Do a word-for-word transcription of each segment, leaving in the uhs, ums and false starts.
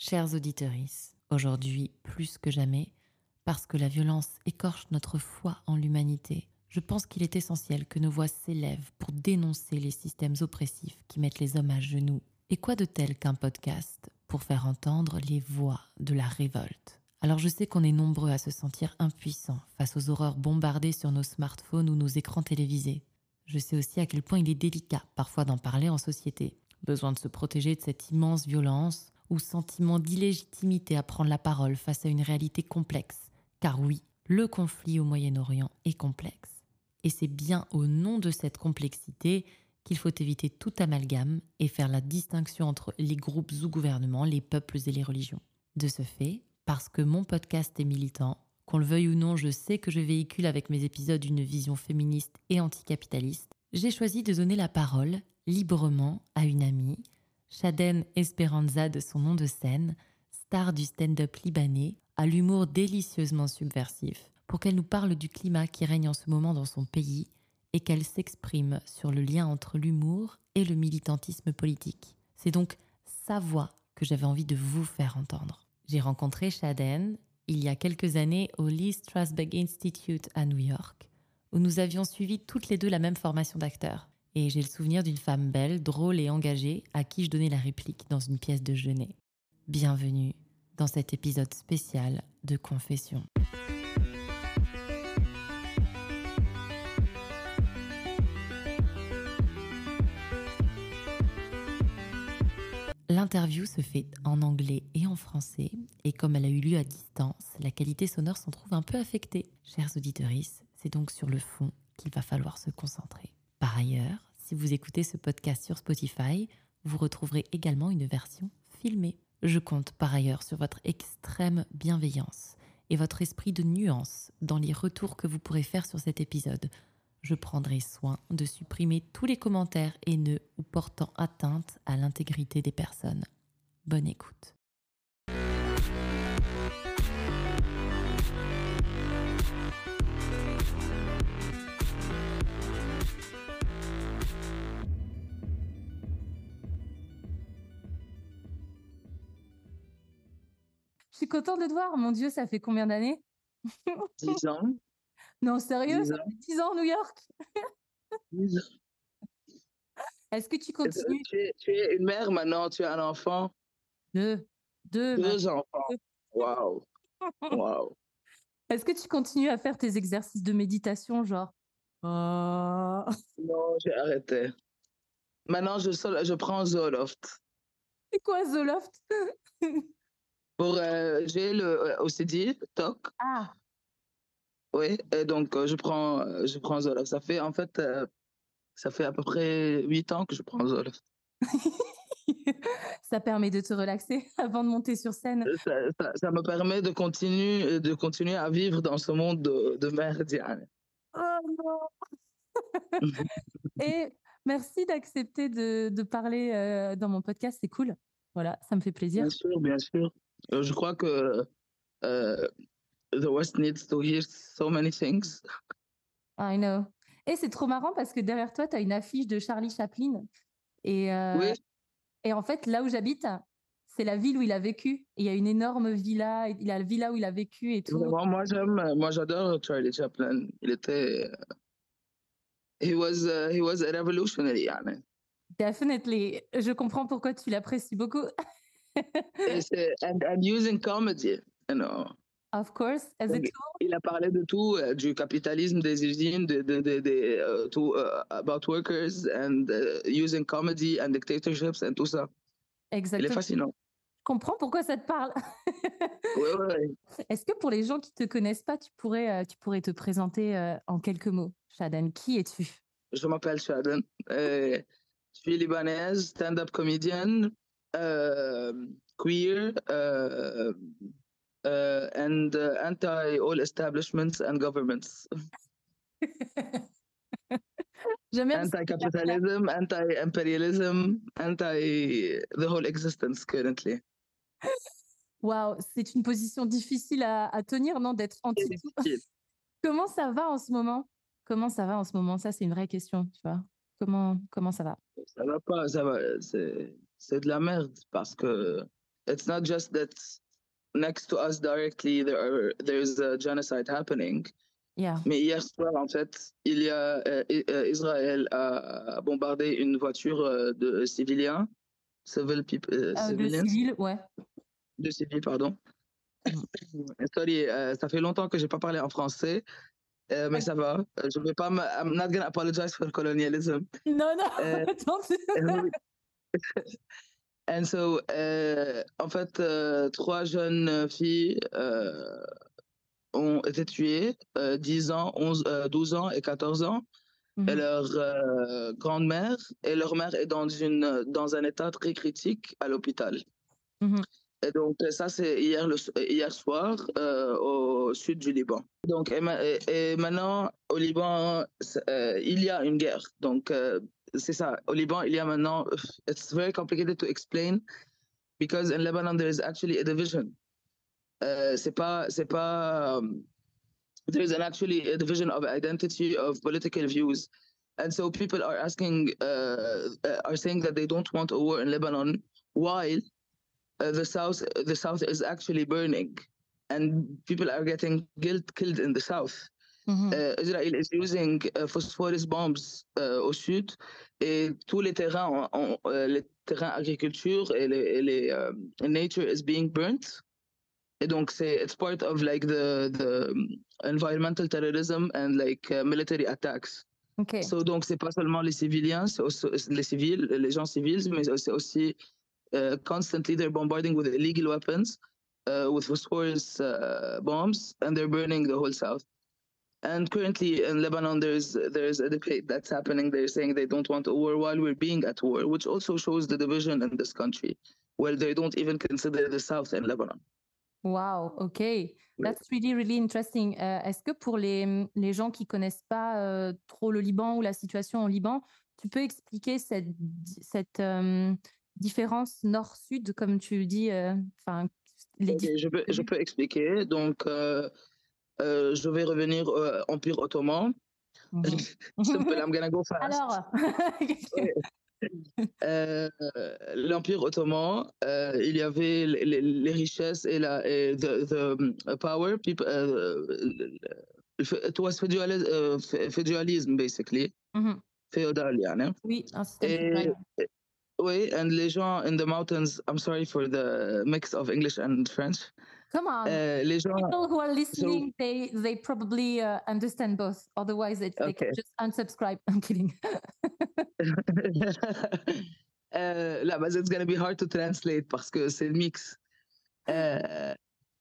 Chers auditeuristes, aujourd'hui plus que jamais, parce que la violence écorche notre foi en l'humanité, je pense qu'il est essentiel que nos voix s'élèvent pour dénoncer les systèmes oppressifs qui mettent les hommes à genoux. Et quoi de tel qu'un podcast pour faire entendre les voix de la révolte? Alors je sais qu'on est nombreux à se sentir impuissants face aux horreurs bombardées sur nos smartphones ou nos écrans télévisés. Je sais aussi à quel point il est délicat parfois d'en parler en société. Besoin de se protéger de cette immense violence ou sentiment d'illégitimité à prendre la parole face à une réalité complexe. Car oui, le conflit au Moyen-Orient est complexe. Et c'est bien au nom de cette complexité qu'il faut éviter tout amalgame et faire la distinction entre les groupes ou gouvernements, les peuples et les religions. De ce fait, parce que mon podcast est militant, qu'on le veuille ou non, je sais que je véhicule avec mes épisodes une vision féministe et anticapitaliste, j'ai choisi de donner la parole librement à une amie, Shaden Esperanza de son nom de scène, star du stand-up libanais, à l'humour délicieusement subversif, pour qu'elle nous parle du climat qui règne en ce moment dans son pays et qu'elle s'exprime sur le lien entre l'humour et le militantisme politique. C'est donc sa voix que j'avais envie de vous faire entendre. J'ai rencontré Shaden il y a quelques années au Lee Strasberg Institute à New York, où nous avions suivi toutes les deux la même formation d'acteurs. Et j'ai le souvenir d'une femme belle, drôle et engagée à qui je donnais la réplique dans une pièce de Genet. Bienvenue dans cet épisode spécial de Confession. L'interview se fait en anglais et en français, et comme elle a eu lieu à distance, la qualité sonore s'en trouve un peu affectée. Chers auditeuristes, c'est donc sur le fond qu'il va falloir se concentrer. Par ailleurs, si vous écoutez ce podcast sur Spotify, vous retrouverez également une version filmée. Je compte par ailleurs sur votre extrême bienveillance et votre esprit de nuance dans les retours que vous pourrez faire sur cet épisode. Je prendrai soin de supprimer tous les commentaires haineux ou portant atteinte à l'intégrité des personnes. Bonne écoute. Je suis contente de te voir. Mon Dieu, ça fait combien d'années? dix ans. Non, sérieux, dix ça ans. fait dix ans, New York. dix ans. Est-ce que tu continues? Tu es, tu es une mère maintenant, tu as un enfant. Deux. Deux. Deux enfants. Waouh. Waouh. Est-ce que tu continues à faire tes exercices de méditation, genre? Oh. Non, j'ai arrêté. Maintenant, je, sol- je prends Zoloft. C'est quoi Zoloft? Pour, euh, j'ai le euh, O C D, T O C. Ah. Oui, et donc euh, je prends, euh, je prends Zoloft. Ça fait, en fait, euh, ça fait à peu près huit ans que je prends Zoloft. Ça permet de te relaxer avant de monter sur scène. Ça, ça, ça me permet de continuer, de continuer à vivre dans ce monde de, de merde. Diane. Oh non. Et merci d'accepter de, de parler euh, dans mon podcast, c'est cool. Voilà, ça me fait plaisir. Bien sûr, bien sûr. Euh, je crois que euh, the West needs to hear so many things. I know. Et c'est trop marrant parce que derrière toi, tu as une affiche de Charlie Chaplin. Et, euh, Oui, et en fait, là où j'habite, c'est la ville où il a vécu. Et il y a une énorme villa. Il a la villa où il a vécu et tout. vraiment, moi j'aime, moi j'adore Charlie Chaplin. Il était, he was, uh, he was a revolutionary, يعني. Definitely. Je comprends pourquoi tu l'apprécies beaucoup. Et c'est- and, and using comedy, you know. Of course, as a Donc, tool. il a parlé de tout, euh, du capitalisme des usines, de, de, de, de, uh, to, uh, about workers and uh, using comedy and dictatorships and tout ça. Il est Exactement. fascinant. Je comprends pourquoi ça te parle. Oui, oui, oui. Est-ce que pour les gens qui ne te connaissent pas, tu pourrais, euh, tu pourrais te présenter euh, en quelques mots, Shaden? Qui es-tu? Je m'appelle Shaden. Euh, je suis libanaise, stand-up comédienne, euh, queer, euh, euh, and uh, anti all establishments and governments. J'aime bien. Anti-capitalism, anti-imperialism, anti the whole existence currently. Waouh, c'est une position difficile à, à tenir, non, d'être anti-tout. Comment ça va en ce moment? Comment ça va en ce moment? Ça, c'est une vraie question, tu vois. Comment, comment ça va? Ça va pas, ça va. C'est, c'est de la merde parce que it's not just that next to us directly there are there's a genocide happening. Yeah. Mais hier soir, en fait, il y a euh, euh, Israël a bombardé une voiture euh, de civiliens, civil people, euh, Euh, de civilians, civils, ouais. de civils, pardon. Mm. Sorry, euh, ça fait longtemps que j'ai pas parlé en français, euh, mais ça va. Euh, Je vais pas. me- I'm not gonna apologize for colonialism. Non, non, Euh, attends. And so, euh, en fait, euh, trois jeunes filles euh, ont été tuées, euh, dix ans, onze, euh, douze ans et quatorze ans. Mhm. Et leur euh, grande-mère et leur mère est dans, une, dans un état très critique à l'hôpital. Mhm. Et donc, ça, c'est hier, le, hier soir euh, au sud du Liban. Donc, et, et, et maintenant, au Liban, euh, il y a une guerre. Donc, euh, c'est ça. Au Liban, il y a maintenant, it's very complicated to explain because in Lebanon, there is actually a division. Uh, c'est pas, c'est pas, um, there is an actually a division of identity of political views. And so people are asking, uh, are saying that they don't want a war in Lebanon while uh, the south, the south is actually burning and people are getting killed, killed in the south. Mhm. Uh, Israel is using uh, phosphorus bombs uh, au sud et tous les terrains, en, en, uh, les terrains agriculture et les, et les um, nature is being burnt. Et donc c'est it's part of like the the environmental terrorism and like uh, military attacks. Ok. So donc c'est pas seulement les civiliens, c'est aussi les civils, les gens civils, mais c'est aussi uh, constantly they're bombarding with illegal weapons, uh, with phosphorus uh, bombs, and they're burning the whole south. And currently in Lebanon, there's there's a debate that's happening. They're saying they don't want a war while we're being at war, which also shows the division in this country, where they don't even consider the south in Lebanon. Wow, ok. That's really, really interesting. Euh, Est-ce que pour les, les gens qui connaissent pas euh, trop le Liban ou la situation au Liban, tu peux expliquer cette, cette euh, différence nord-sud, comme tu dis, enfin, euh, les okay, je, peux, je peux expliquer. Donc, euh, euh, je vais revenir au euh, Empire ottoman. Mm-hmm. Simple, I'm gonna go fast. Alors, euh, l'Empire ottoman, euh, il y avait les, les richesses et la et the, the power. People, uh, it was feudalism, uh, feudalism basically. Mm-hmm. Féodal, يعني. Oui, un système féodal. Oui, and les gens in the mountains, I'm sorry for the mix of English and French. Come on. Uh, les gens, people who are listening, so, they they probably uh, understand both. Otherwise, they, okay. they can just unsubscribe. I'm kidding. uh, là, but it's gonna be hard to translate parce que c'est le mix. Uh,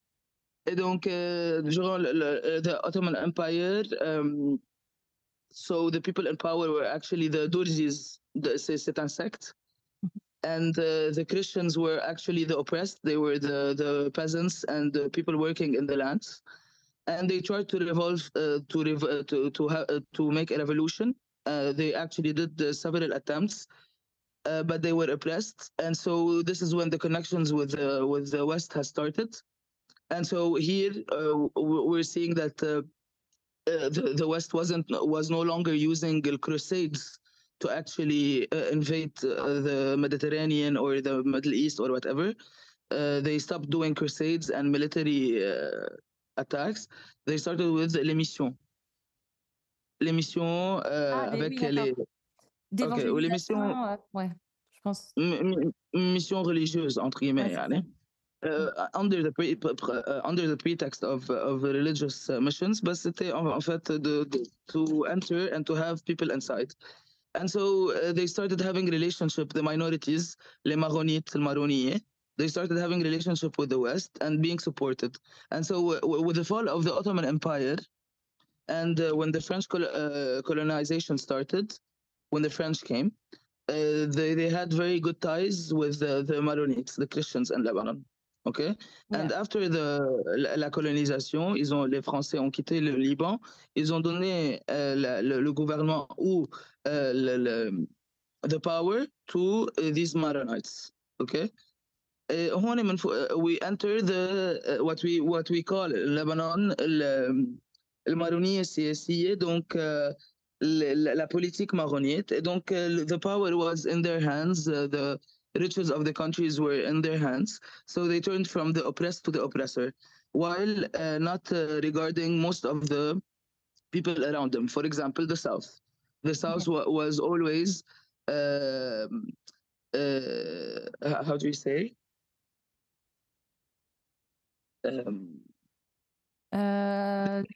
et donc, uh, durant le, le, the Ottoman Empire, um, so the people in power were actually the Durzis, c'est un secte. And uh, the Christians were actually the oppressed. They were the, the peasants and the people working in the lands. And they tried to revolve, uh, to, rev uh, to, to, ha uh, to make a revolution. Uh, they actually did uh, several attempts, uh, but they were oppressed. And so this is when the connections with, uh, with the West has started. And so here uh, we're seeing that uh, uh, the, the West wasn't was no longer using crusades to actually uh, invade uh, the Mediterranean or the Middle East or whatever. Uh, they stopped doing crusades and military uh, attacks. They started with les missions. Les missions euh, ah, avec oui, les... Okay, les missions... Euh, ouais, je pense. Missions religieuses, entre guillemets. Ouais, Uh, under the pre, uh, under the pretext of of religious uh, missions, but c'était en, en fait de, de, to enter and to have people inside. And so uh, they started having relationship, the minorities, les Maronites, les Maroniers, they started having relationship with the West and being supported. And so uh, with the fall of the Ottoman Empire and uh, when the French col uh, colonization started, when the French came, uh, they, they had very good ties with the, the Maronites, the Christians in Lebanon. Okay, yeah. And after the la, la colonisation, ils ont les Français ont quitté le Liban. Ils ont donné euh, la, le, le gouvernement ou euh, le, le the power to uh, these Maronites. Okay, uh, هون من uh, we enter the uh, what we what we call Lebanon المارونية السياسية. Donc uh, la, la politique maronite. Et donc uh, the power was in their hands. Uh, the riches of the countries were in their hands. So they turned from the oppressed to the oppressor, while uh, not uh, regarding most of the people around them. For example, the South. The South wa- was always, um uh, how do you say? Um, Uh,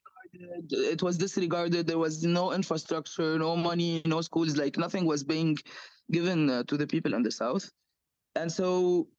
it was disregarded. There was no infrastructure, no money, no schools. Like nothing was being given uh, to the people in the South. And so,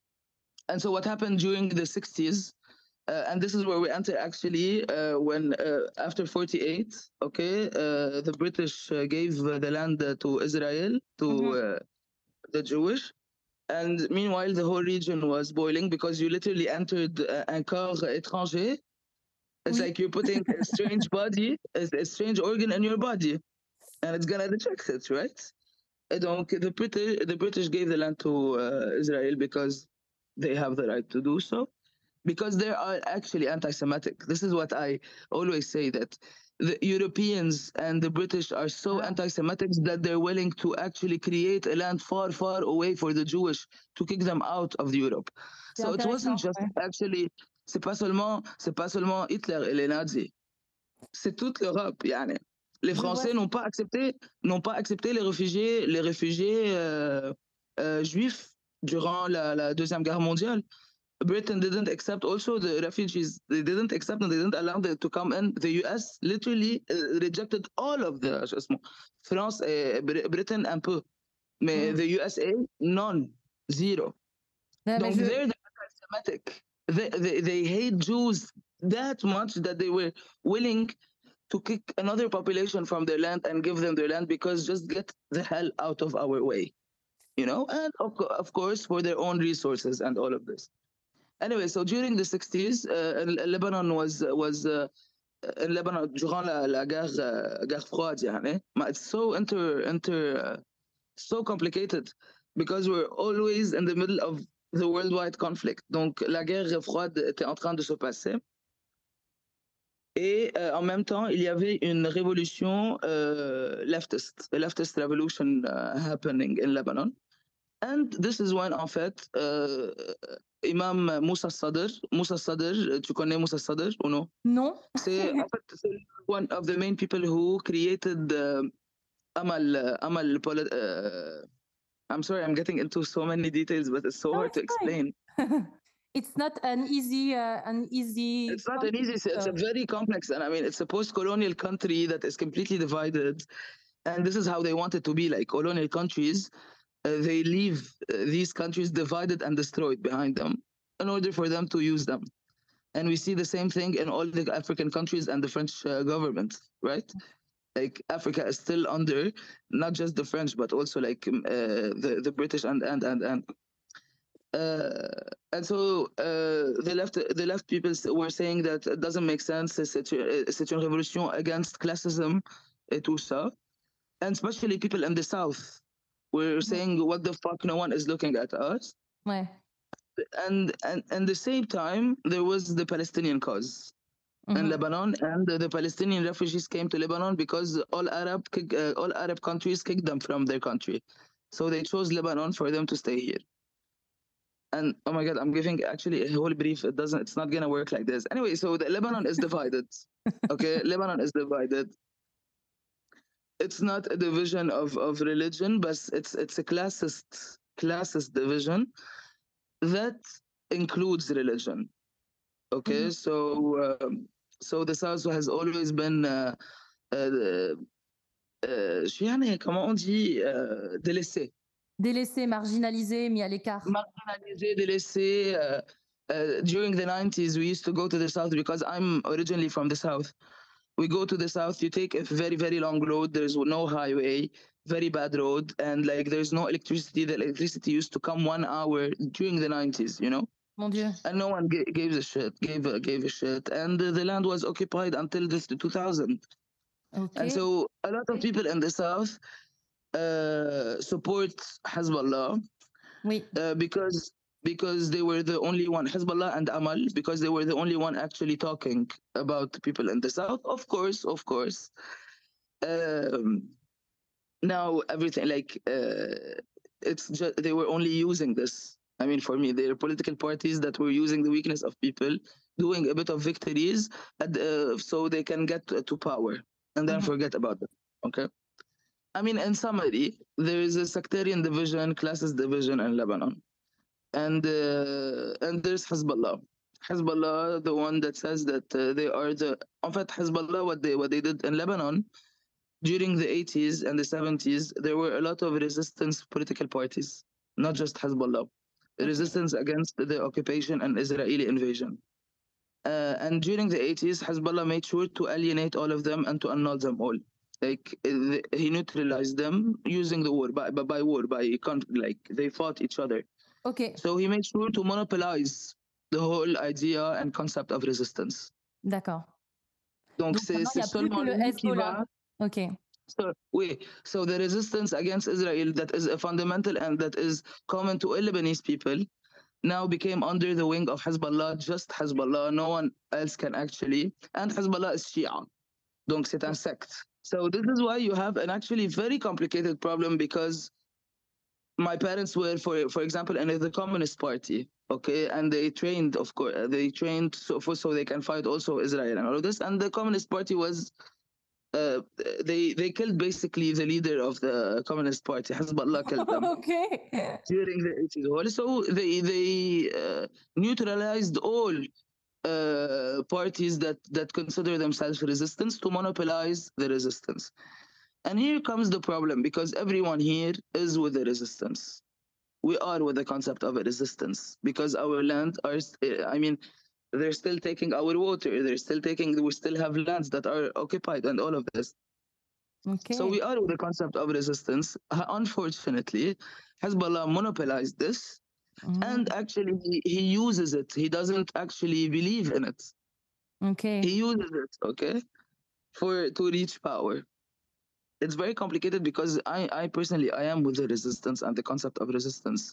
and so, what happened during the sixties? Uh, and this is where we enter actually uh, when uh, after forty-eight, okay, uh, the British uh, gave uh, the land uh, to Israel, to mhm. uh, the Jewish. And meanwhile, the whole region was boiling because you literally entered uh, un corps étranger. It's Oui. like you're putting a strange body, a, a strange organ in your body, and it's gonna reject it, right? Et donc, the British, the British gave the land to uh, Israel because they have the right to do so, because they are actually anti-Semitic. This is what I always say, that the Europeans and the British are so Ah. anti-Semitic that they're willing to actually create a land far, far away for the Jewish to kick them out of Europe. C'est So it wasn't intéressant. just Ouais. actually, c'est pas seulement, c'est pas seulement Hitler et les nazis, c'est toute l'Europe, yani. Les Je vois Français ça. n'ont pas accepté, n'ont pas accepté les réfugiés, les réfugiés euh, euh, juifs durant la, la deuxième guerre mondiale. Britain didn't accept also the refugees. They didn't accept and they didn't allow them to come in. The U S literally uh, rejected all of the شو اسمه France et Britain un peu, mais Mhm. the U S A none, zero. Ouais, mais Donc je- they're the anti-Semitic. They, they they hate Jews that much that they were willing to kick another population from their land and give them their land because just get the hell out of our way, you know, and of, co- of course for their own resources and all of this. Anyway, so during the sixties, uh, Lebanon was was uh, in Lebanon durant la, la guerre uh, guerre froide, يعني. Ma- It's so inter inter uh, so complicated because we're always in the middle of the worldwide conflict. Donc la guerre froide était en train de se passer. Et euh, en même temps, il y avait une révolution euh, leftist, a leftist revolution uh, happening in Lebanon. And this is when, en fait, euh, Imam Moussa Sadr, Moussa Sadr, tu connais Moussa Sadr ou non? Non. C'est en fait c'est one of the main people who created uh, Amal, uh, Amal, poli- uh, I'm sorry, I'm getting into so many details, but it's so No, hard to it's fine. explain. It's not an easy, uh, an easy. It's not an easy, it's a concept. very complex, and I mean, it's a post-colonial country that is completely divided, and this is how they want it to be. Like colonial countries, uh, they leave uh, these countries divided and destroyed behind them in order for them to use them. And we see the same thing in all the African countries and the French uh, government, right? Like Africa is still under not just the French, but also like um, uh, the the British and and and and. Uh, and so uh, the left the left people s- were saying that it doesn't make sense. C'est une, c'est une révolution against classism et tout ça. And especially people in the South were saying, what the fuck, no one is looking at us. Ouais. And and and the same time, there was the Palestinian cause in Mhm. Lebanon, and the, the Palestinian refugees came to Lebanon because all Arab kick- uh, all Arab countries kicked them from their country, so they chose Lebanon for them to stay here. And oh my god, I'm giving actually a whole brief. It doesn't. It's not gonna work like this. Anyway, so the Lebanon is divided. Okay, Lebanon is divided. It's not a division of of religion, but it's it's a classist classist division that includes religion. Okay, Mhm. so um, so the South has always been uh, uh, uh, شو يعني comment on dit uh, délaissé, Délaissé, marginalisé, mis à l'écart. marginalisé, délaissé. Uh, uh, during the nineties, we used to go to the South because I'm originally from the South. We go to the South, you take a very, very long road. There's no highway, very bad road. And like, there's no electricity. The electricity used to come one hour during the nineties, you know? Mon Dieu. And no one ga- gave a shit, gave a, gave a shit. And uh, the land was occupied until this two thousand. Ok. And so a lot of people in the South uh, support Hezbollah Oui. uh, because because they were the only one, Hezbollah and Amal, because they were the only one actually talking about the people in the South. Of course, of course. Um, now everything like uh, it's just they were only using this. I mean, for me, they're political parties that were using the weakness of people, doing a bit of victories, at, uh, so they can get to, to power, and then Mhm. forget about them. Okay. I mean, in summary, there is a sectarian division, classes division in Lebanon, and uh, and there's Hezbollah. Hezbollah, the one that says that uh, they are the. In fact, Hezbollah, what they what they did in Lebanon during the eighties and the seventies, there were a lot of resistance political parties, not just Hezbollah, Okay. resistance against the occupation and Israeli invasion. Uh, and during the eighties, Hezbollah made sure to alienate all of them and to annul them all. Like uh, he neutralized them using the war, by by, by war, by con- like they fought each other. Ok, So he made sure to monopolize the whole idea and concept of resistance. d'accord. Donc Donc c'est maintenant, il c'est n'y a plus que seulement le lui qui Hezbollah. va. Ok, So, oui, so the resistance against Israel that is a fundamental and that is common to all Lebanese people now became under the wing of Hezbollah, just Hezbollah. No one else can actually. And Hezbollah is Shia. Donc c'est un secte. So this is why you have an actually very complicated problem, because my parents were, for for example, in the Communist Party, okay, and they trained, of course, they trained so for so they can fight also Israel and all of this. And the Communist Party was, uh, they they killed basically the leader of the Communist Party. Hezbollah killed them ok. during the eighties. So they they uh, neutralized all uh, parties that that consider themselves resistance to monopolize the resistance. And here comes the problem, because everyone here is with the resistance. We are with the concept of a resistance, because our land are, I mean, they're still taking our water, they're still taking, we still have lands that are occupied and all of this. Ok. So we are with the concept of resistance. Unfortunately, Hezbollah monopolized this, Mhm. and actually he, he uses it. He doesn't actually believe in it. Ok. He uses it, okay, for to reach power. It's very complicated, because I, I personally, I am with the resistance and the concept of resistance.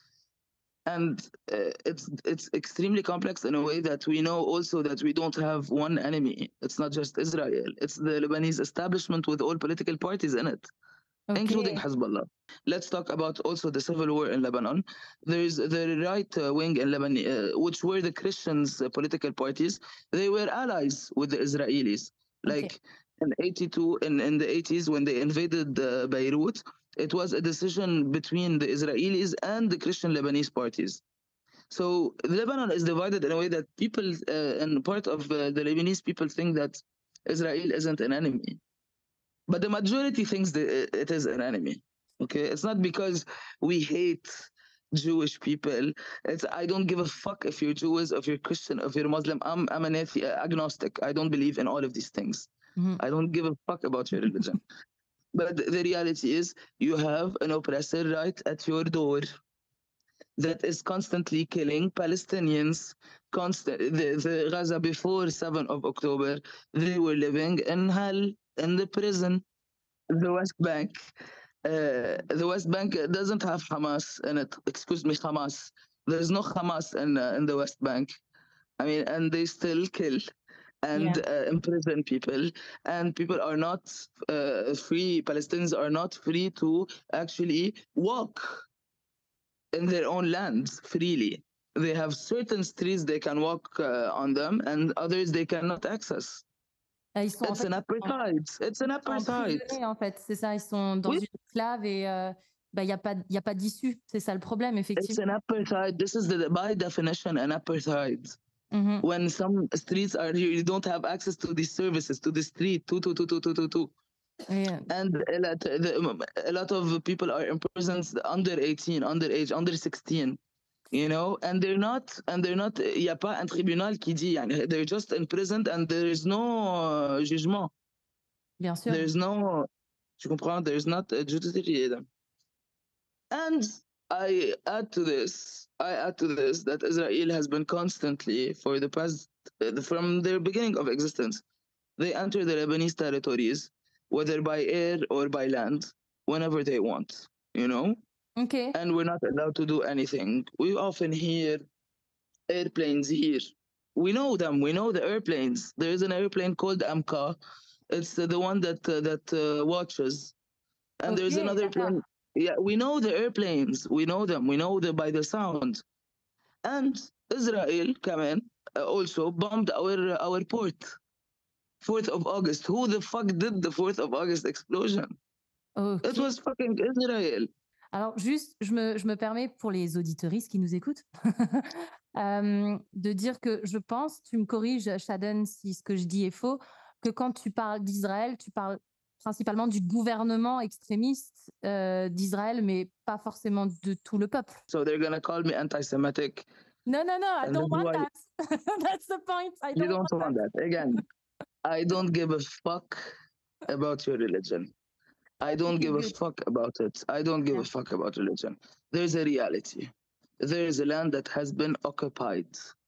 And uh, it's it's extremely complex in a way that we know also that we don't have one enemy. It's not just Israel. It's the Lebanese establishment with all political parties in it, Ok. including Hezbollah. Let's talk about also the civil war in Lebanon. There's the right uh, wing in Lebanon, uh, which were the Christians' uh, political parties. They were allies with the Israelis. Like Okay. in eighty-two, in, in the eighties, when they invaded uh, Beirut, it was a decision between the Israelis and the Christian Lebanese parties. So Lebanon is divided in a way that people, uh, and part of uh, the Lebanese people think that Israel isn't an enemy. But the majority thinks that it is an enemy. Okay, it's not because we hate Jewish people. It's I don't give a fuck if you're Jewish, if you're Christian, if you're Muslim. I'm I'm an athe- agnostic. I don't believe in all of these things. Mhm. I don't give a fuck about your religion. But the reality is, you have an oppressor right at your door that is constantly killing Palestinians. Constant. The, the Gaza before seventh of October, they were living in hell, in the prison. The West Bank, uh, the West Bank doesn't have Hamas in it. Excuse me, Hamas. There's no Hamas in uh, in the West Bank. I mean, and they still kill and Yeah. uh, imprison people, and people are not uh, free. Palestinians are not free to actually walk in their own lands freely. They have certain streets they can walk uh, on them, and others they cannot access. Ah, Ils sont, en It's fait, an apartheid. It's an ils sont apartheid. emprisonnés, en fait. C'est ça, ils sont dans Oui. une esclave et euh, bah, il n'y a pas, il y a pas d'issue. C'est ça le problème, It's effectivement. an apartheid. This is the by definition an apartheid. Mhm. When some streets are here, you don't have access to these services, to the street, to to to to to to to. Et, euh, And a lot, the, a lot of people are imprisoned under eighteen, underage, under sixteen. You know, and they're not, and they're not. Il y a pas un tribunal qui dit. يعني, they're just imprisoned, and there is no uh, jugement. bien sûr. There's no. Tu comprends? There's not a judiciary. And I add to this, I add to this that Israel has been constantly, for the past, uh, from their beginning of existence, they enter the Lebanese territories, whether by air or by land, whenever they want, you know? Ok. And we're not allowed to do anything. We often hear airplanes here. We know them. We know the airplanes. There is an airplane called Amka. It's uh, the one that uh, that uh, watches. And there's Ok, another d'accord. plane. Yeah, we know the airplanes. We know them. We know them by the sound. And Israel, كمان, uh, also bombed our our port. fourth of August. Who the fuck did the fourth of August explosion? Ok. It was fucking Israel. Alors, juste, je me, je me permets pour les auditeuristes qui nous écoutent euh, de dire que je pense, tu me corriges, Shaden, si ce que je dis est faux, que quand tu parles d'Israël, tu parles principalement du gouvernement extrémiste euh, d'Israël, mais pas forcément de tout le peuple. So they're gonna call me anti-Semitic. No, no, no, I And don't this is want why- that. That's the point. I You don't, don't want that. Again, I don't give a fuck about your religion. I don't Okay, give a good. fuck about it. I don't give Yeah. a fuck about religion. There's a reality. There is a land that has been occupied.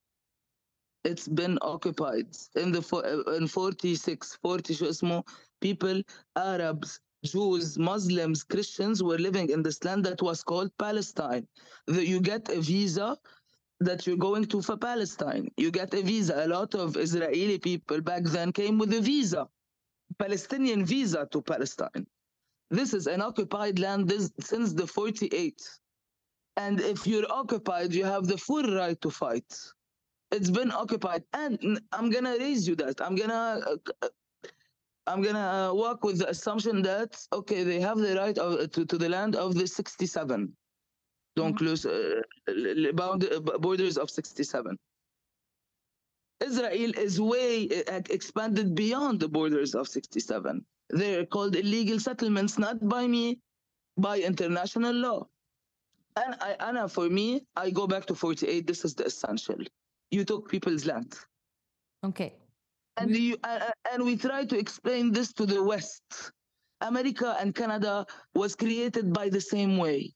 It's been occupied in the fo- uh, in forty-six, forty شو اسمه, people, Arabs, Jews, Muslims, Christians were living in this land that was called Palestine. The, you get a visa that you're going to for Palestine. You get a visa. A lot of Israeli people back then came with a visa, Palestinian visa to Palestine. This is an occupied land this, since the forty-eight. And if you're occupied, you have the full right to fight. It's been occupied. And I'm going to raise you that. I'm going to... Uh, I'm gonna uh, walk with the assumption that, okay, they have the right of, to, to the land of the sixty-seven. Donc, Mhm. le, le bound, borders of sixty-seven. Israel is way uh, expanded beyond the borders of sixty-seven. They're called illegal settlements, not by me, by international law. And I, Anna, for me, I go back to forty-eight. This is the essential. You took people's land. Okay. And, Oui. you, uh, and we try to explain this to the West. America and Canada was created by the same way.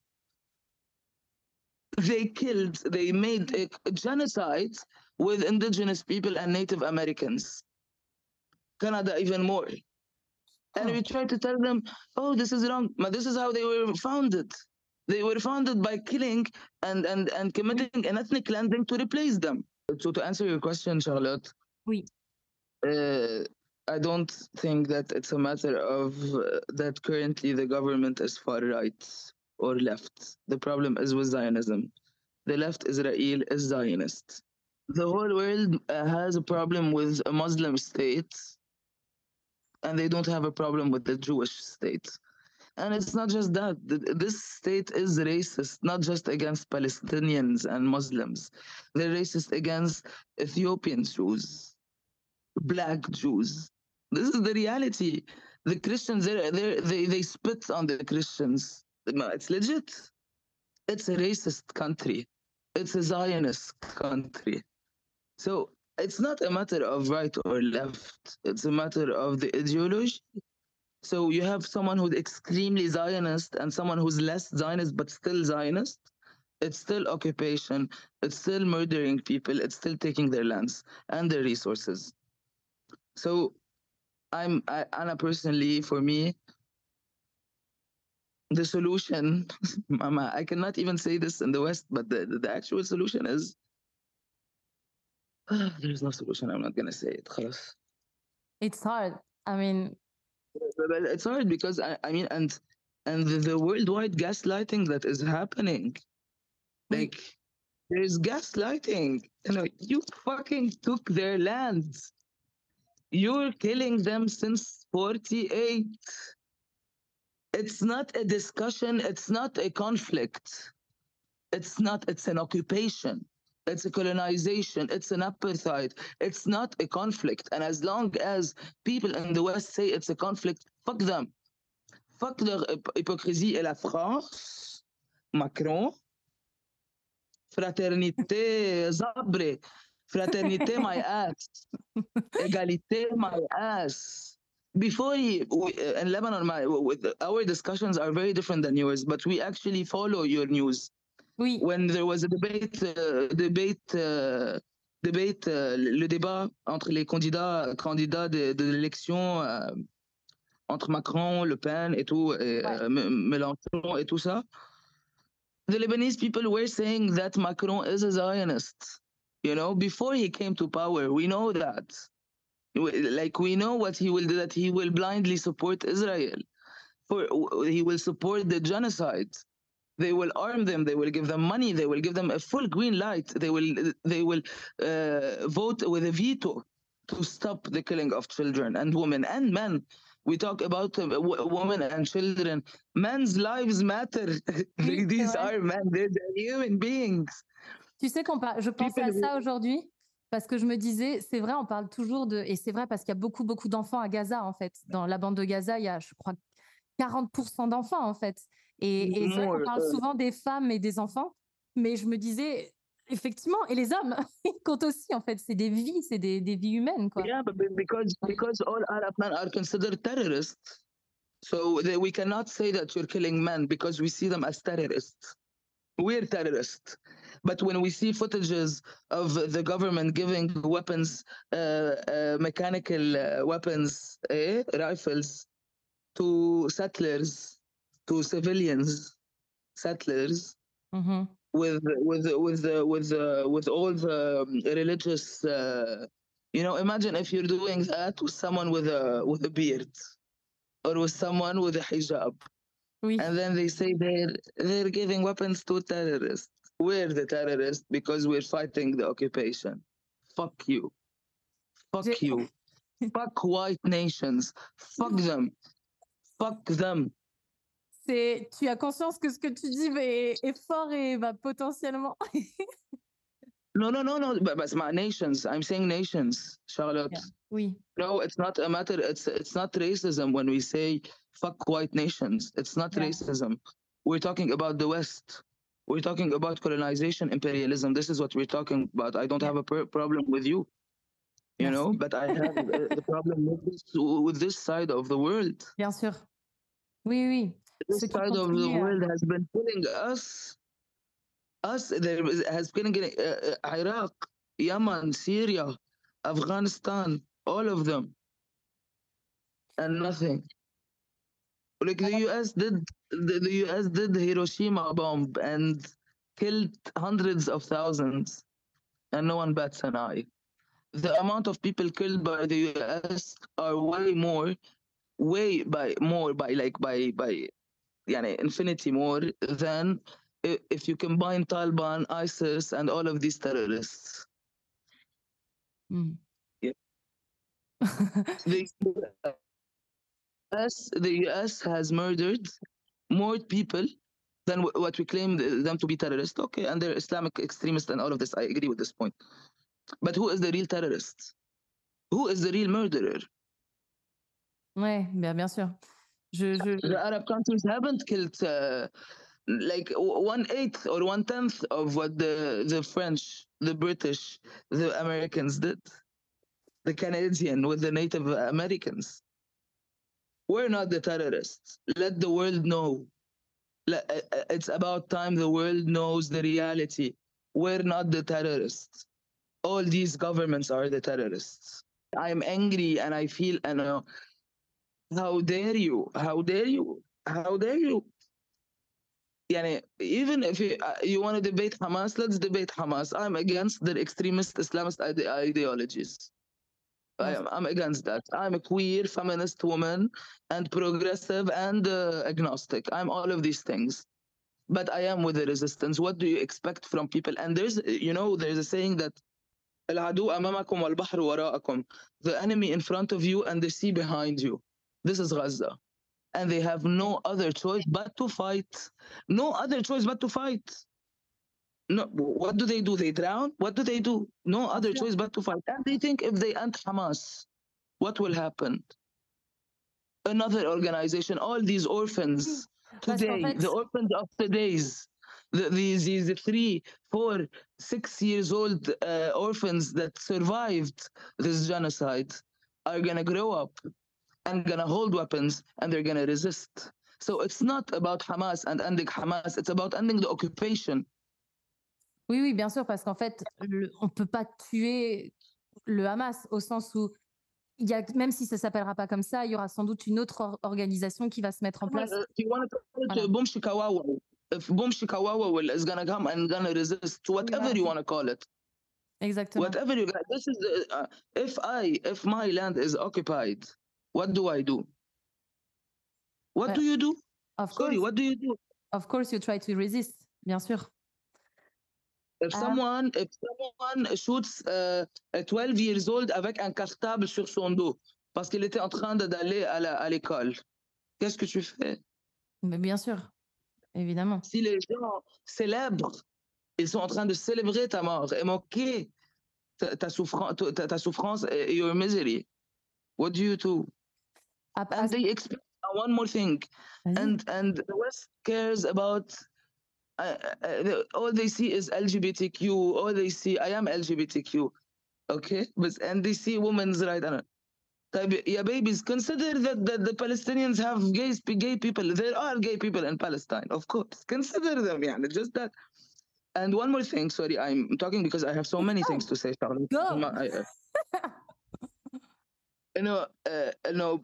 They killed, they made a, a genocide with indigenous people and Native Americans. Canada even more. And Huh. we try to tell them, oh, this is wrong. But this is how they were founded. They were founded by killing and, and, and committing an ethnic cleansing to replace them. So to answer your question, Charlotte, Oui. uh, I don't think that it's a matter of uh, that currently the government is far right or left. The problem is with Zionism. The left Israel is Zionist. The whole world uh, has a problem with a Muslim state, and they don't have a problem with the Jewish state. And it's not just that. This state is racist, not just against Palestinians and Muslims. They're racist against Ethiopian Jews, Black Jews. This is the reality. The Christians, they're, they're, they they spit on the Christians. It's legit. It's a racist country. It's a Zionist country. So it's not a matter of right or left. It's a matter of the ideology. So you have someone who's extremely Zionist and someone who's less Zionist but still Zionist. It's still occupation. It's still murdering people. It's still taking their lands and their resources. So I'm, I, Anna, personally, for me, the solution, Mama, I cannot even say this in the West, but the, the actual solution is, uh, there's no solution. I'm not going to say it. خلاص. It's hard. I mean, But it's hard because, I, I mean, and and the, the worldwide gaslighting that is happening, Oui. like, there's gaslighting. You know, you fucking took their lands. You're killing them since forty-eight. It's not a discussion. It's not a conflict. It's not, it's an occupation. It's a colonization. It's an apartheid. It's not a conflict. And as long as people in the West say it's a conflict, fuck them. Fuck leur hypocrisie et la France. Macron. Fraternité, zabre. Fraternité, my ass. Égalité, my ass. Before he, we, in Lebanon, my, with, our discussions are very different than yours, but we actually follow your news. Oui. When there was a debate, uh, debate, uh, debate, uh, le débat entre les candidats, candidats de, de l'élection, uh, entre Macron, Le Pen et tout, et, Ouais. uh, Mélenchon et tout ça, the Lebanese people were saying that Macron is a Zionist. You know, before he came to power, we know that. Like, we know what he will do, that he will blindly support Israel. for he will support the genocide. They will arm them. They will give them money. They will give them a full green light. They will they will uh, vote with a veto to stop the killing of children and women and men. We talk about uh, w- women and children. Men's lives matter. Oui, c'est These vrai. are men. They're human beings. Tu sais qu'on parle, je pensais à People ça aujourd'hui parce que je me disais, c'est vrai, on parle toujours de, et c'est vrai parce qu'il y a beaucoup, beaucoup d'enfants à Gaza en fait. Dans la bande de Gaza, il y a, je crois, quarante pour cent d'enfants en fait. Et, et c'est vrai qu'on more. parle Uh, souvent des femmes et des enfants, mais je me disais, effectivement, et les hommes, ils comptent aussi en fait. C'est des vies, c'est des, des vies humaines quoi. yeah, but be- because because all Arab men are considered terrorists, so they, we cannot say that you're killing men because we see them as terrorists. We're terrorists. But when we see footages of the government giving weapons, uh, uh, mechanical uh, weapons, eh, rifles, to settlers, to civilians, settlers, Mhm. with with with the with the with all the um, religious, uh, you know, imagine if you're doing that with someone with a with a beard or with someone with a hijab, Oui. and then they say they're they're giving weapons to terrorists. We're the terrorists because we're fighting the occupation. Fuck you. Fuck J'ai- you. Fuck white nations. Fuck them. Fuck them. C'est, tu as conscience que ce que tu dis est, est fort et va potentiellement. No, no, no, no. But, but it's my nations. I'm saying nations, Charlotte. Yeah. Oui. No, it's not a matter. It's it's not racism when we say fuck white nations. It's not Yeah. racism. We're talking about the West. We're talking about colonization, imperialism. This is what we're talking about. I don't Yeah. have a per- problem with you, you Merci. know, but I have uh, the problem with this, with this side of the world. Bien sûr. Oui, oui. This Ceux qui side of the continuent à- world has been killing us. Us, there is- has been getting uh, uh, Iraq, Yemen, Syria, Afghanistan, all of them, and nothing. Like the U S did, the, the U S did the Hiroshima bomb and killed hundreds of thousands, and no one bats an eye. The amount of people killed by the U S are way more, way by more by like by by, يعني infinity more than i- if you combine Taliban, ISIS, and all of these terrorists. Mm. Yeah. The U S, the U S has murdered more people than wh- what we claim th- them to be terrorists. Okay, and they're Islamic extremists and all of this. I agree with this point. But who is the real terrorist? Who is the real murderer? Ouais, bien, bien sûr. Je, je... The Arab countries haven't killed uh, like w- one eighth or one tenth of what the the French, the British, the Americans did. The Canadian with the Native Americans. We're not the terrorists. Let the world know. Le- uh, uh, It's about time the world knows the reality. We're not the terrorists. All these governments are the terrorists. I'm angry and I feel, and uh, how dare you? How dare you? How dare you? Yani, even if you, uh, you want to debate Hamas, let's debate Hamas. I'm against the extremist Islamist ide- ideologies. I Yes. am, I'm against that. I'm a queer, feminist woman and progressive and uh, agnostic. I'm all of these things. But I am with the resistance. What do you expect from people? And there's, you know, there's a saying that العدو أمامكم والبحر وراءكم. The enemy in front of you and the sea behind you. This is Gaza. And they have no other choice but to fight. No other choice but to fight. No, what do they do? They drown? What do they do? No other sûr. choice but to fight. And they think if they end Hamas, what will happen? Another organization, all these orphans Parce qu'en today, fait, the orphans of today's, the, these, these three, four, six years old uh, orphans that survived this genocide are gonna grow up and gonna hold weapons and they're gonna resist. So it's not about Hamas and ending Hamas, it's about ending the occupation. oui, oui, bien sûr, parce qu'en fait, le- on ne peut pas tuer le Hamas au sens où, il y a, même si ça ne s'appellera pas comme ça, il y aura sans doute une autre or- organisation qui va se mettre en place. If you want to call it Voilà. Boom Shikawawa, if Boom Shikawawa will, is gonna come and gonna resist, whatever voilà. you want to call it. Exactement. Whatever you got, this is the, uh, if I if my land is occupied, what do I do? What Ouais. do you do? Of Sorry, course, what do you do? of course, you try to resist, bien sûr. If Um, someone, if someone shoots uh, a twelve years old avec un cartable sur son dos parce qu'il était en train de- d'aller à la- à l'école, qu'est-ce que tu fais? mais bien sûr, évidemment. Si les gens célèbrent, ils sont en train de célébrer ta mort et moquer ta, ta, souffrance, ta, ta souffrance et your misery, what do you do? À- à- And they expect uh, one more thing, Vas-y. and and the West cares about. Uh, uh, the- all they see is L G B T Q. All they see, I am L G B T Q, okay? But and they see women's right. I don't know. طيب, yeah, babies, consider that, that the Palestinians have gay, gay people. There are gay people in Palestine, of course. Consider them, yeah, just that. And one more thing, sorry, I'm talking because I have so many things to say, Charlotte. Go. I, uh, you know, uh, you know,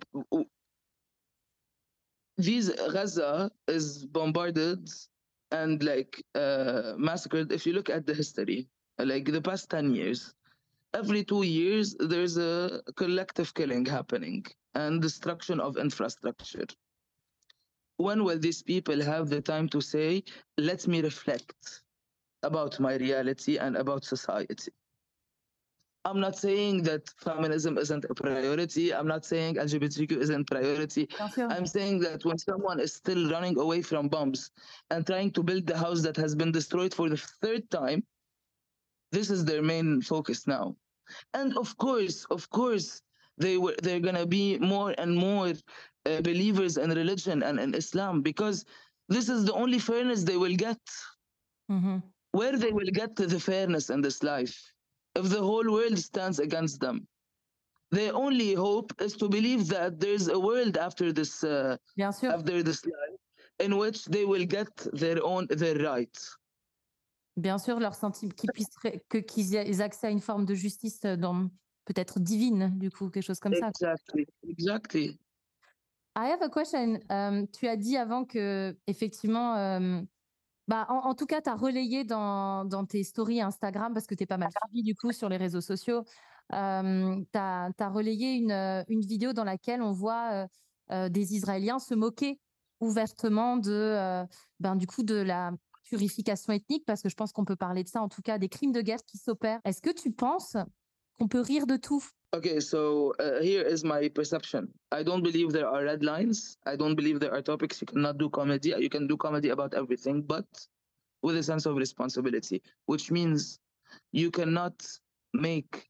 these Gaza is bombarded and like uh, massacred. If you look at the history, like the past ten years, every two years there's a collective killing happening and destruction of infrastructure. When will these people have the time to say, let me reflect about my reality and about society? I'm not saying that feminism isn't a priority. I'm not saying L G B T Q isn't priority. Bien sûr. I'm saying that when someone is still running away from bombs and trying to build the house that has been destroyed for the third time, this is their main focus now. And of course, of course, they were they're gonna be more and more uh, believers in religion and in Islam because this is the only fairness they will get. Mhm. Where they will get to the fairness in this life if the whole world stands against them. Their only hope is to believe that there's a world after this uh, Bien sûr. after this life in which they will get their own their rights. Bien sûr, leur sentiment qu'ils puissent ré- que qu'ils aient accès à une forme de justice euh, dans peut-être divine, du coup, quelque chose comme ça. Exactly, exactly. I have a question. Um, tu as dit avant que, effectivement, um, bah, en, en tout cas, tu as relayé dans, dans tes stories Instagram, parce que tu es pas mal suivi du coup sur les réseaux sociaux. Um, tu as relayé une, euh, une vidéo dans laquelle on voit euh, euh, des Israéliens se moquer ouvertement de, euh, ben, du coup, de la purification ethnique, parce que je pense qu'on peut parler de ça, en tout cas, des crimes de guerre qui s'opèrent. Est-ce que tu penses qu'on peut rire de tout? Okay, so uh, here is my perception. I don't believe there are red lines. I don't believe there are topics you cannot do comedy. You can do comedy about everything, but with a sense of responsibility, which means you cannot make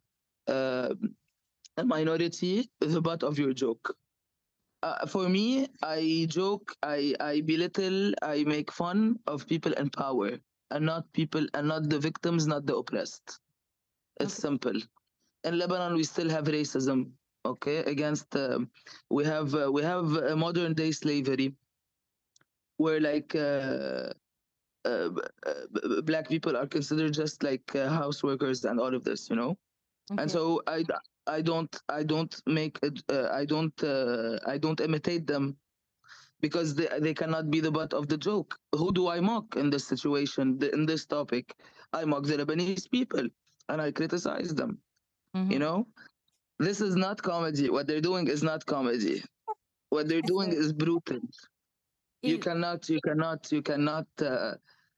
uh, a minority the butt of your joke. Uh, for me, I joke, I, I belittle, I make fun of people in power and not people and not the victims, not the oppressed. It's Okay. simple. In Lebanon, we still have racism. Okay, against um, we have uh, we have uh, modern day slavery, where like uh, uh, uh, black people are considered just like uh, house workers and all of this, you know. Okay. And so I I don't I don't make it, uh, I don't uh, I don't imitate them because they, they cannot be the butt of the joke. Who do I mock in this situation, in this topic? I mock the Lebanese people and I criticize them. Mhm. You know, this is not comedy. What they're doing is not comedy. What they're doing is brutal. You Et- cannot, you cannot, you cannot uh,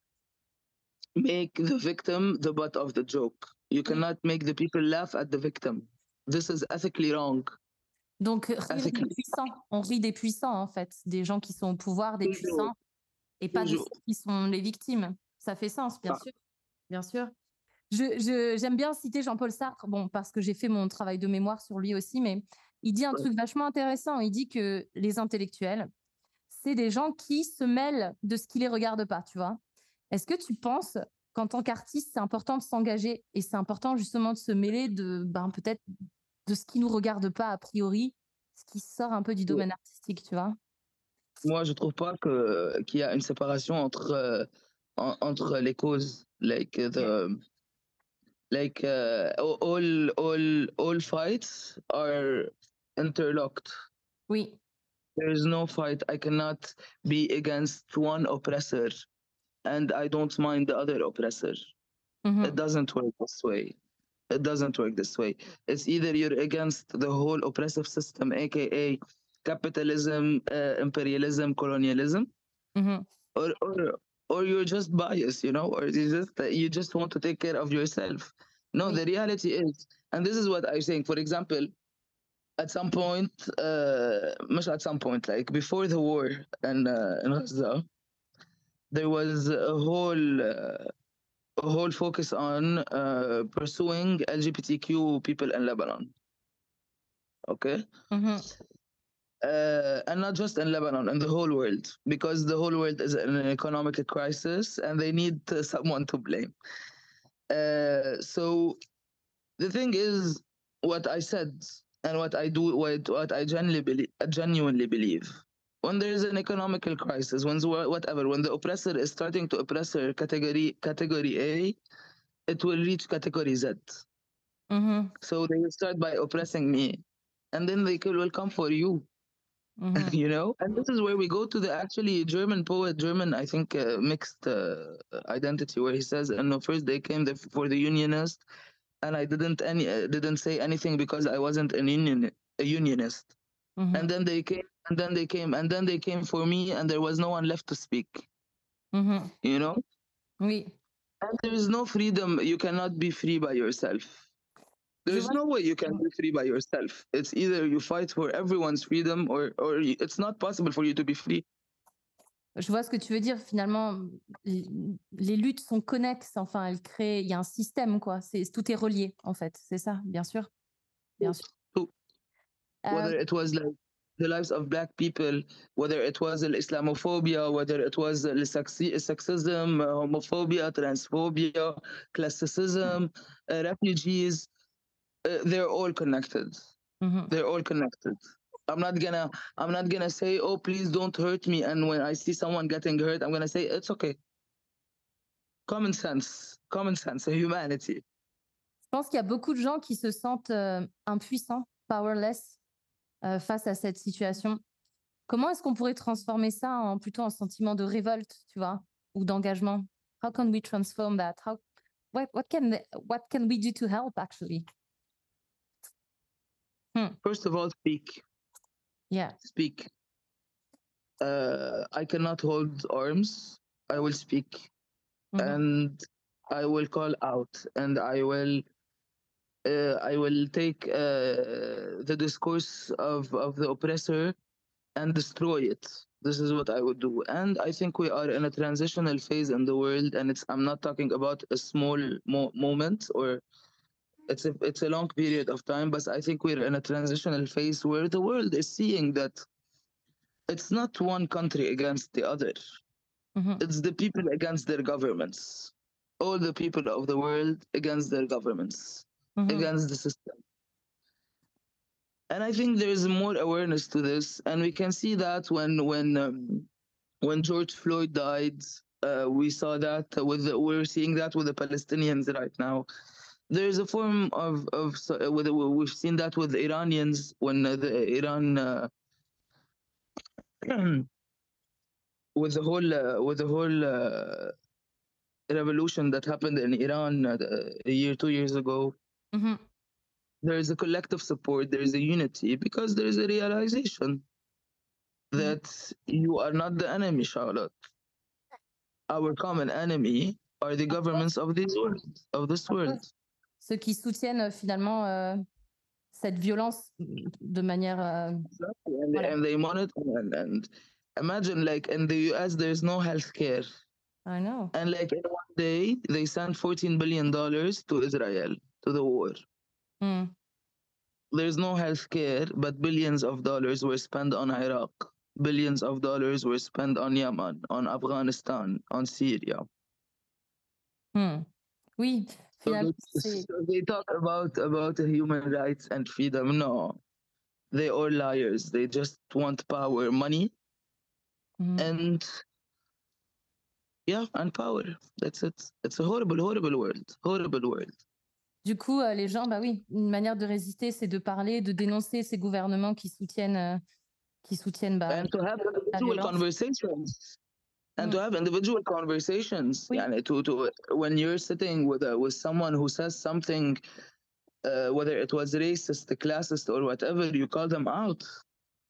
make the victim the butt of the joke. You cannot make the people laugh at the victim. This is ethically wrong. Donc, rire des Ethically. puissants. On rit des puissants, en fait. Des gens qui sont au pouvoir, des Toujours. puissants, et pas de Toujours. ceux qui sont les victimes. Ça fait sens, bien Ah. sûr. Bien sûr. Je, je- j'aime bien citer Jean-Paul Sartre, bon, parce que j'ai fait mon travail de mémoire sur lui aussi, mais il dit un Ouais. truc vachement intéressant. Il dit que les intellectuels, c'est des gens qui se mêlent de ce qui les regarde pas, tu vois. Est-ce que tu penses qu'en tant qu'artiste, c'est important de s'engager et c'est important justement de se mêler de, ben, peut-être de ce qui nous regarde pas a priori, ce qui sort un peu du domaine artistique, tu vois? Moi, je trouve pas que qu'il y a une séparation entre euh, en- entre les causes, like uh, the like uh, all all all fights are interlocked. Oui. There is no fight. I cannot be against one oppressor, and I don't mind the other oppressor. Mhm. It doesn't work this way. It doesn't work this way. It's either you're against the whole oppressive system, aka capitalism, uh, imperialism, colonialism, Mhm. or, or or you're just biased, you know, or you just uh, you just want to take care of yourself. No, Oui. the reality is, and this is what I'm saying. For example, at some point, uh, much at some point, like before the war in uh, in Gaza, there was a whole uh, a whole focus on uh, pursuing L G B T Q people in Lebanon. Okay. Mhm. Uh, and not just in Lebanon, in the whole world, because the whole world is in an economic crisis and they need uh, someone to blame. Uh, so the thing is, what I said and what I do, what, what I genuinely believe, genuinely believe, when there is an economical crisis, when the- whatever, when the oppressor is starting to oppressor category category A, it will reach category Z. Mhm. So they will start by oppressing me, and then they will come for you. Mhm. You know, and this is where we go to the actually German poet, German, I think, uh, mixed uh, identity, where he says, and no, first they came the, for the unionist, and I didn't any uh, didn't say anything because I wasn't an union a unionist, Mhm. and then they came, and then they came, and then they came for me, and there was no one left to speak. Mhm. You know, Oui. and there is no freedom. You cannot be free by yourself. Je There's vois. no way you can be free by yourself. It's either you fight for everyone's freedom, or or y- it's not possible for you to be free. Je vois ce que tu veux dire. Finalement, les, les luttes sont connexes. Enfin, elles créent. Il y a un système, quoi. C'est tout est relié, en fait. C'est ça, bien sûr, bien sûr. So, Euh, whether it was like the lives of black people, whether it was Islamophobia, whether it was the sexi- sexism, uh, homophobia, transphobia, classicism, uh, refugees, uh, they're all connected. mhm. They're all connected. I'm not gonna I'm not gonna say, oh, please don't hurt me, and when I see someone getting hurt, I'm gonna say it's okay. Common sense, common sense, humanity. Je pense qu'il y a beaucoup de gens qui se sentent euh, impuissants, powerless, euh, face à cette situation. Comment est-ce qu'on pourrait transformer ça en plutôt un sentiment de révolte, tu vois, ou d'engagement? How can we transform that? How, what, what can what can we do to help actually? Hmm. First of all, speak. Yeah. Speak. Uh, I cannot hold arms. I will speak, Mhm. and I will call out, and I will uh, I will take uh, the discourse of, of the oppressor and destroy it. This is what I would do. And I think we are in a transitional phase in the world, and it's I'm not talking about a small mo- moment, or it's a it's a long period of time, but I think we're in a transitional phase where the world is seeing that it's not one country against the other. Mhm. It's the people against their governments. All the people of the world against their governments, Mhm. against the system. And I think there is more awareness to this, and we can see that when when um, when George Floyd died, uh, we saw that with the, we're seeing that with the Palestinians right now. There is a form of of so- with we've seen that with the Iranians when uh, the Iran uh, with the whole uh, with the whole uh, revolution that happened in Iran uh, a year two years ago. Mhm. There is a collective support. There is a unity because there is a realization that you are not the enemy, Charlotte. Our common enemy are the governments of this world, of this world. Ceux qui soutiennent euh, finalement euh, cette violence de manière. euh, Exactly. And, Voilà. and they monitor and, and imagine like in the U S there's no health care. I know. And like in one day they sent fourteen billion dollars to Israel, to the war. Hmm. There's no health care, but billions of dollars were spent on Iraq. Billions of dollars were spent on Yemen, on Afghanistan, on Syria. Hmm. Oui, So finalement, they, c'est. so they talk about about human rights and freedom. No, they are liars. They just want power, money, Mhm. and yeah, and power. That's it. It's a horrible, horrible world. Horrible world. Du coup, euh, les gens, bah oui, une manière de résister, c'est de parler, de dénoncer ces gouvernements qui soutiennent, euh, qui soutiennent bah, And to have la individual violence. conversations. And Mm. to have individual conversations. Oui. Yani to, to when you're sitting with a, with someone who says something, uh, whether it was racist, classist, or whatever, you call them out.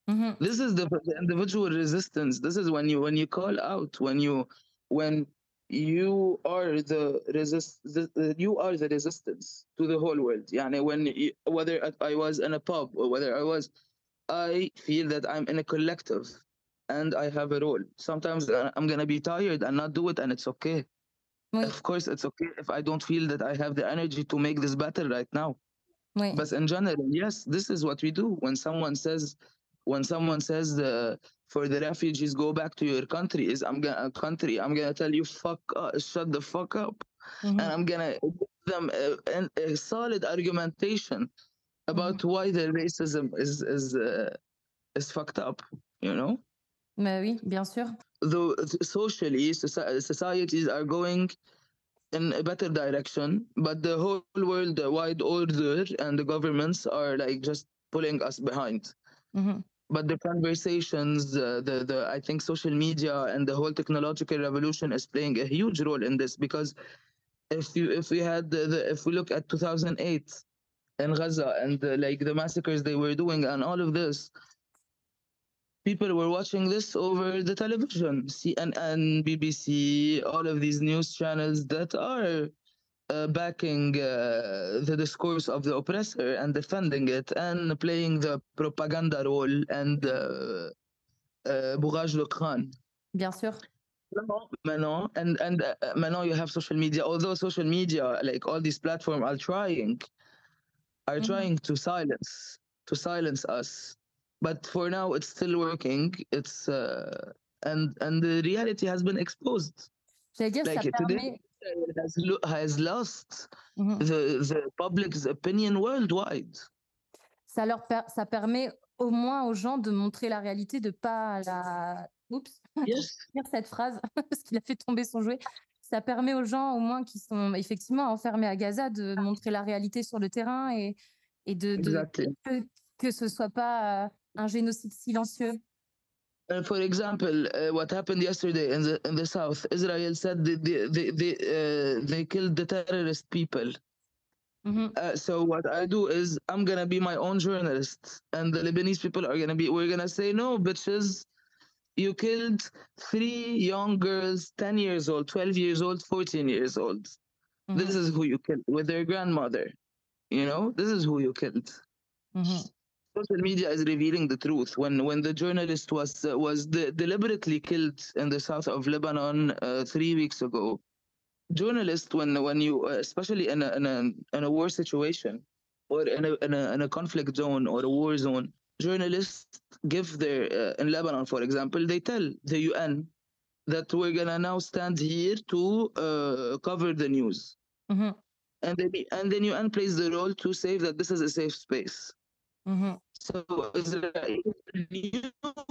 Mhm. This is the, the individual resistance. This is when you when you call out, when you when you are the resist the, the- you are the resistance to the whole world. Yani when you, whether I was in a pub or whether I was, I feel that I'm in a collective and I have a role. Sometimes uh, I'm gonna be tired and not do it, and it's okay. Oui, Of course, it's okay if I don't feel that I have the energy to make this better right now. oui. But in general, yes, this is what we do. When someone says, when someone says the for the refugees go back to your country, is I'm gonna country, I'm gonna tell you fuck uh, shut the fuck up, and Mhm. I'm gonna give them a, an- a solid argumentation about Mhm. why the racism is is uh, is fucked up. You know, Mais oui, bien sûr. though socially soci- societies are going in a better direction, but the whole world the wide order and the governments are like just pulling us behind. Mhm. But the conversations, uh, the the I think social media and the whole technological revolution is playing a huge role in this, because if you if we had the, the if we look at two thousand eight in Gaza and the, like the massacres they were doing and all of this, people were watching this over the television, C N N, B B C, all of these news channels that are uh, backing uh, the discourse of the oppressor and defending it and playing the propaganda role and uh, uh, bourrage le crâne. Bien sûr. Maintenant, maintenant, and and uh, maintenant you have social media. Although social media, like all these platforms, are trying are Mhm. trying to silence to silence us, but for now it's still working. It's uh, and and the reality has been exposed. J'allais dire, ça Like today, permet. Israel has lo- has lost Mhm. the the public's opinion worldwide. Ça leur per- ça permet au moins aux gens de montrer la réalité, de pas la. Oups, Yes, dire cette phrase parce qu'il a fait tomber son jouet. Ça permet aux gens, au moins qui sont effectivement enfermés à Gaza, de montrer la réalité sur le terrain et, et de, de exactly. que, que ce soit pas euh, un génocide silencieux. Uh, for example, uh, what happened yesterday in the in the south, Israel said they they they they, uh, they killed the terrorist people. Mhm. Uh, so what I do is I'm gonna be my own journalist, and the Lebanese people are gonna be. We're gonna say no, bitches. You killed three young girls, ten years old, twelve years old, fourteen years old. Mhm. This is who you killed with their grandmother. You know, this is who you killed. Mhm. Social media is revealing the truth. When when the journalist was uh, was de- deliberately killed in the south of Lebanon uh, three weeks ago, journalists, when when you uh, especially in a, in a in a war situation or in a, in a in a conflict zone or a war zone, journalists give their uh, in Lebanon, for example, they tell the U N that we're gonna now stand here to uh, cover the news, Mhm. and then and then U N plays the role to say that this is a safe space. Mhm. So Israel knew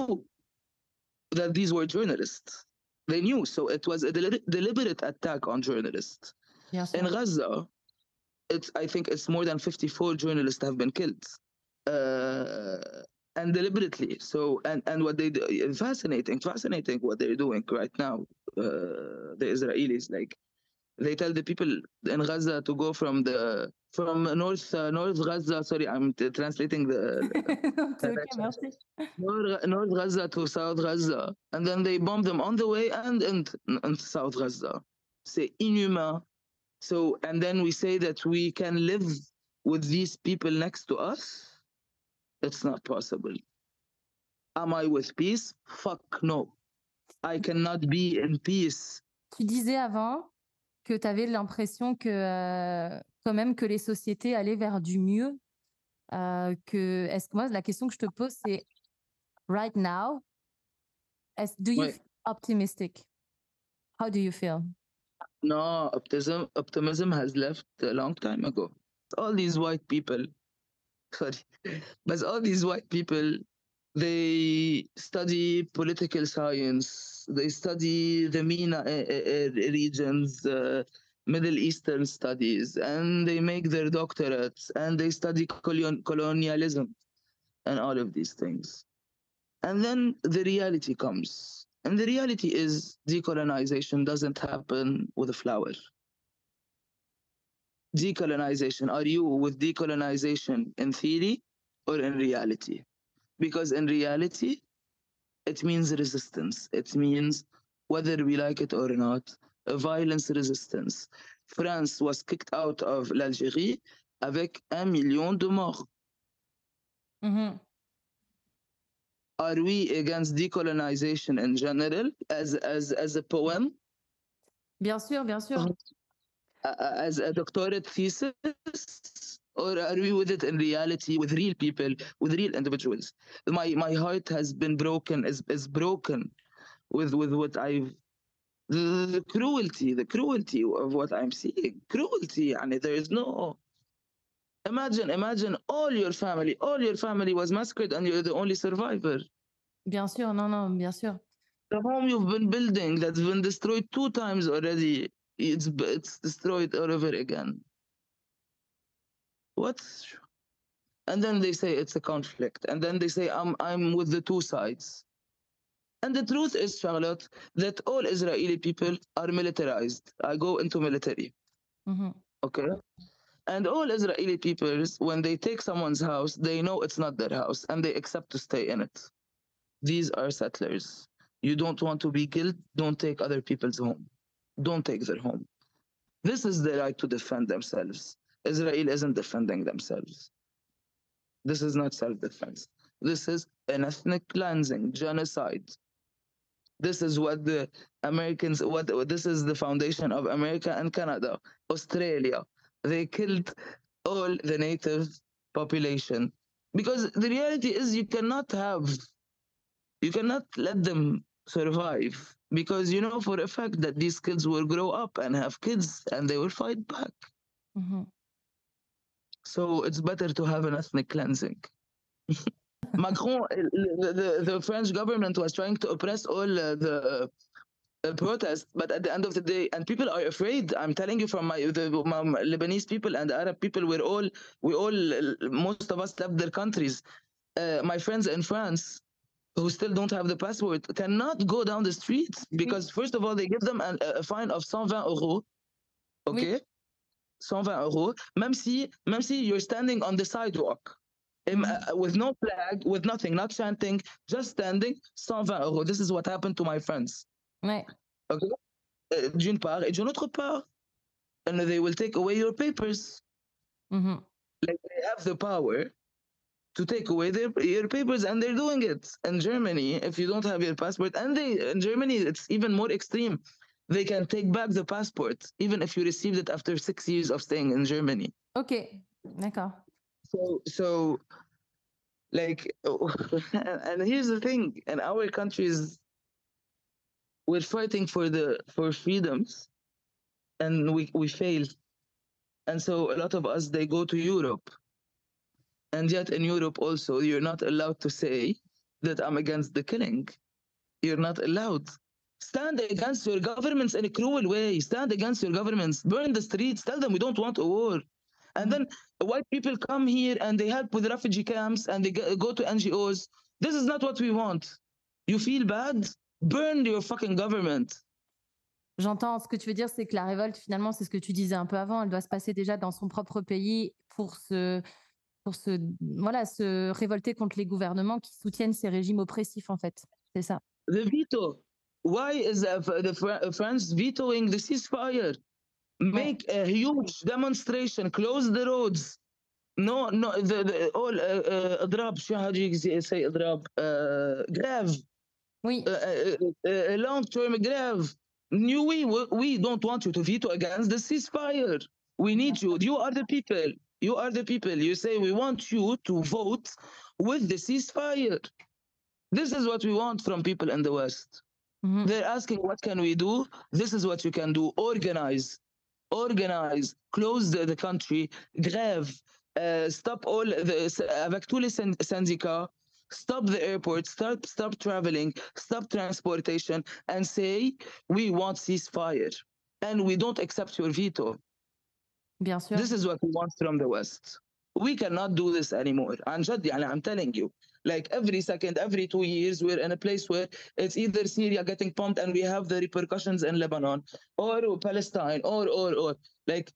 that these were journalists. They knew. So it was a deli- deliberate attack on journalists. Bien In sûr. Gaza, it's I think it's more than fifty-four journalists have been killed. Uh, and deliberately. So and and what they do, fascinating, fascinating what they're doing right now. Uh, the Israelis, like they tell the people in Gaza to go from the from North uh, North Gaza. Sorry, I'm t- translating the T'es ok, directions. merci. North, North Gaza to South Gaza, and then they bomb them on the way and in, in South Gaza. C'est inhumain. So, and then we say that we can live with these people next to us. It's not possible. Am I with peace? Fuck no. I cannot be in peace. Tu disais avant que tu avais l'impression que euh, quand même que les sociétés allaient vers du mieux. Euh, que est-ce que moi la question que je te pose c'est right now, est, do you Wait, feel optimistic? How do you feel? no, optimism, optimism has left a long time ago. All these white people, sorry, but all these white people, they study political science, they study the MENA uh, uh, regions, uh, Middle Eastern studies, and they make their doctorates, and they study colon- colonialism and all of these things. And then the reality comes. And the reality is decolonization doesn't happen with a flower. Decolonization, are you with decolonization in theory or in reality? because in reality, it means resistance. It means whether we like it or not, a violence resistance. France was kicked out of l'Algérie avec un million de morts. Mhm. Are we against decolonization in general as as as a poem, Bien sûr, bien sûr. uh, as a doctorate thesis, or are we with it in reality, with real people, with real individuals? My my heart has been broken, is is broken with with what I've the, the cruelty, the cruelty of what I'm seeing. Cruelty, and there is no. Imagine, imagine all your family, all your family was massacred, and you're the only survivor. Bien sûr, non, non, bien sûr. The home you've been building that's been destroyed two times already, it's it's destroyed all over again. What? And then they say it's a conflict, and then they say I'm I'm with the two sides. And the truth is, Charlotte, that all Israeli people are militarized. I go into military, Mhm. okay? And all Israeli peoples, when they take someone's house, they know it's not their house, and they accept to stay in it. These are settlers. You don't want to be killed, don't take other people's home. Don't take their home. This is the right to defend themselves. Israel isn't defending themselves. This is not self-defense. This is an ethnic cleansing, genocide. This is what the Americans, what this is the foundation of America and Canada, Australia. They killed all the native population because the reality is you cannot have, you cannot let them survive because you know for a fact that these kids will grow up and have kids and they will fight back. Mhm. So it's better to have an ethnic cleansing. Macron, the, the, the French government was trying to oppress all uh, the uh, protests, but at the end of the day, and people are afraid. I'm telling you from my the my Lebanese people and Arab people, we're all we all most of us left their countries. Uh, my friends in France who still don't have the passport cannot go down the streets because first of all they give them an, a fine of one hundred twenty euros. Okay, one hundred twenty euros. Même si, même si you're standing on the sidewalk. Um, uh, with no flag, with nothing, not chanting, just standing, one hundred twenty euros. This is what happened to my friends. Ouais. Okay? Uh, D'une part, et d'une autre part, and they will take away your papers. Mhm. Like they have the power to take away their your papers, and they're doing it. In Germany, if you don't have your passport, and they in Germany it's even more extreme. They can take back the passport even if you received it after six years of staying in Germany. Ok, d'accord. So so like and here's the thing, in our countries we're fighting for the for freedoms and we we fail. And so a lot of us they go to Europe. And yet in Europe also you're not allowed to say that I'm against the killing. You're not allowed. Stand against your governments in a cruel way. Stand against your governments. Burn the streets. Tell them we don't want a war. And then white people come here and they help with refugee camps and they go to N G Os. This is not what we want. You feel bad? Burn your fucking government. J'entends. Ce que tu veux dire, c'est que la révolte, finalement, c'est ce que tu disais un peu avant, elle doit se passer déjà dans son propre pays pour se, pour se, voilà, se révolter contre les gouvernements qui soutiennent ces régimes oppressifs, en fait. C'est ça. The veto. Why is the France vetoing the ceasefire? Make a huge demonstration, close the roads. No, no, the, the all اضراب شو how do you say اضراب uh, grave. Oui. Uh, uh, long term grave. New we we don't want you to veto against the ceasefire. We need you. You are the people. You are the people. You say we want you to vote with the ceasefire. This is what we want from people in the West. Mm-hmm. They're asking, what can we do? This is what you can do. Organize. Organize. Close the, the country. Grève. Uh, stop all the avec tous les syndicats. Stop the airport. Stop stop traveling. Stop transportation. And say we want ceasefire. And we don't accept your veto. Bien sûr. This is what we want from the West. We cannot do this anymore. عن جد يعني I'm telling you. Like every second, every two years, we're in a place where it's either Syria getting pumped and we have the repercussions in Lebanon, or Palestine, or, or, or. Like,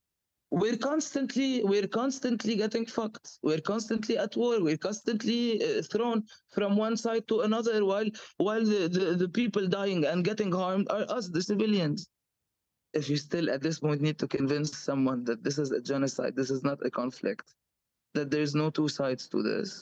we're constantly we're constantly getting fucked. We're constantly at war. We're constantly uh, thrown from one side to another, while while the, the, the people dying and getting harmed are us, the civilians. If you still at this point need to convince someone that this is a genocide, this is not a conflict, that there's no two sides to this,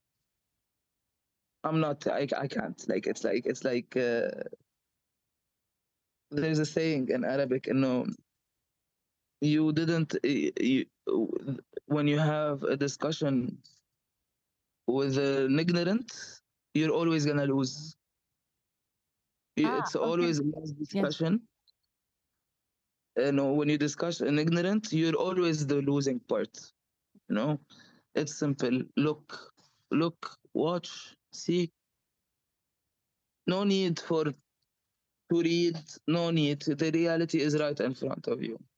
I'm not. I I can't. Like it's like it's like uh, there's a saying in Arabic, no, you didn't. You, when you have a discussion with an ignorant, you're always gonna lose. Ah, It's okay. always a discussion. You know, when you discuss an ignorant, you're always the losing part. You know, it's simple. Look, look, watch, see. No need for to read. No need. The reality is right in front of you.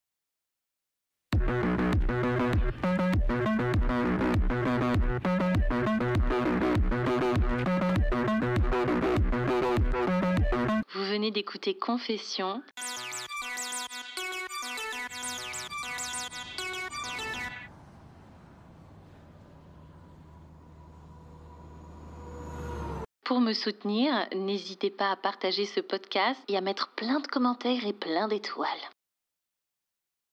Vous venez d'écouter Confession. Pour me soutenir, n'hésitez pas à partager ce podcast et à mettre plein de commentaires et plein d'étoiles.